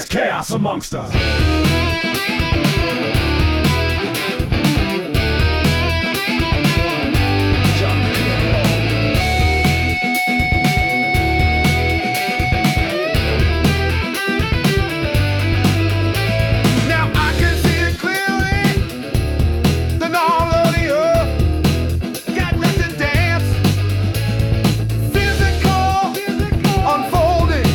There's chaos amongst us. Now I can see it clearly. Then all of the earth got nothing to dance. Physical unfolding.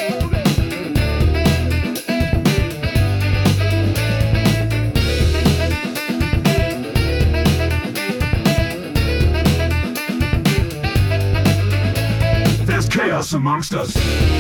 There's chaos amongst us.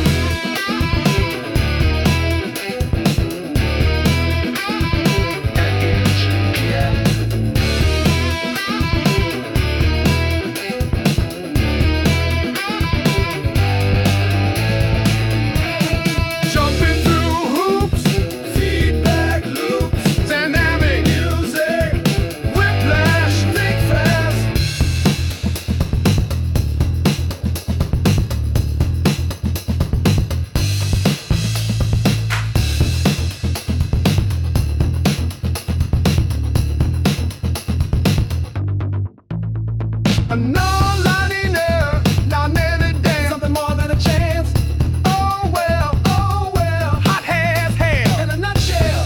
Jumping through hoops, feedback loops, dynamic music, whiplash, think fast. No linear, not many dance, something more than a chance. Oh well, hot as hell. In a nutshell.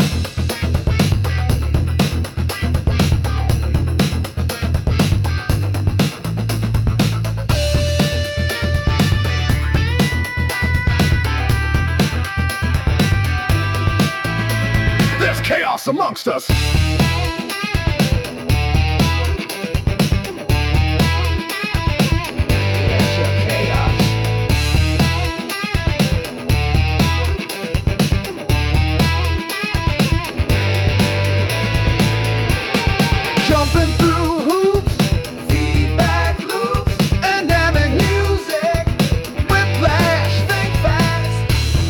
There's chaos amongst us. Jumping through hoops, feedback loops, dynamic music, whiplash, think fast.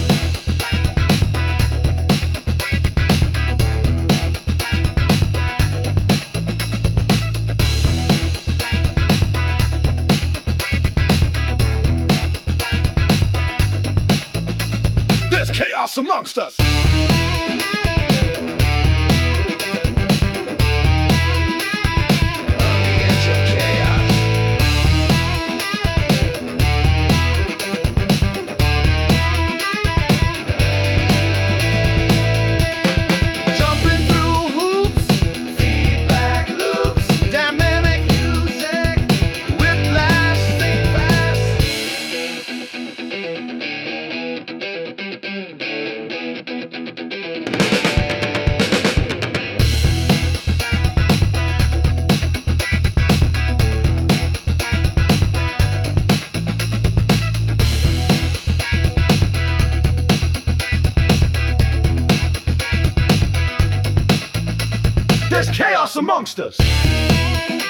There's chaos amongst us. Jumping through hoops, feedback loops, dynamic music, whiplash, think fast. There's chaos amongst us.